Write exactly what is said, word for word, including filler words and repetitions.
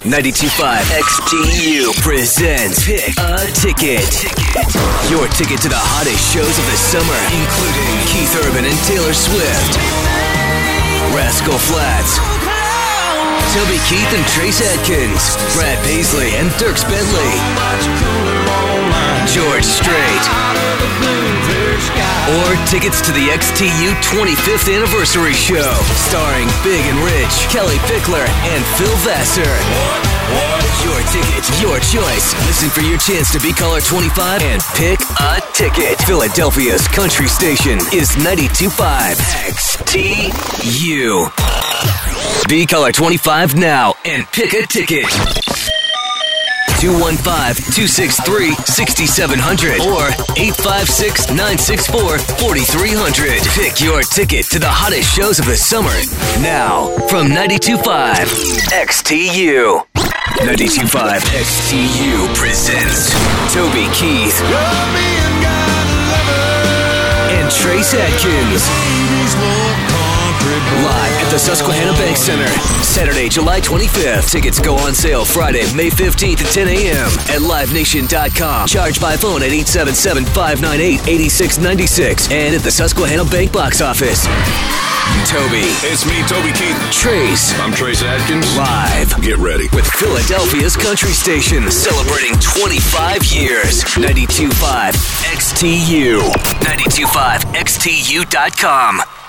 ninety-two point five X T U presents Pick a Ticket. Your ticket to the hottest shows of the summer, including Keith Urban and Taylor Swift, Rascal Flatts, Toby Keith and Trace Adkins, Brad Paisley and Dierks Bentley, George Strait, or tickets to the X T U twenty-fifth Anniversary Show, starring Big and Rich, Kelly Pickler, and Phil Vassar. Your ticket, your choice. Listen for your chance to be caller twenty-five and pick a ticket. Philadelphia's country station is ninety-two point five X T U. Be caller twenty-five now and pick a ticket. two one five, two six three, six seven zero zero or eight five six, nine six four, four three zero zero. Pick your ticket to the hottest shows of the summer now from ninety-two point five X T U. ninety-two point five X T U presents Toby Keith and Trace Adkins. Live at the Susquehanna Bank Center, Saturday, July twenty-fifth. Tickets go on sale Friday, May fifteenth at ten a.m. at live nation dot com. Charge by phone at eight seven seven, five nine eight, eight six nine six and at the Susquehanna Bank box office. Toby. It's me, Toby Keith. Trace. I'm Trace Adkins. Live. Get ready. With Philadelphia's country station, celebrating twenty-five years. ninety-two point five X T U. ninety-two point five X T U dot com.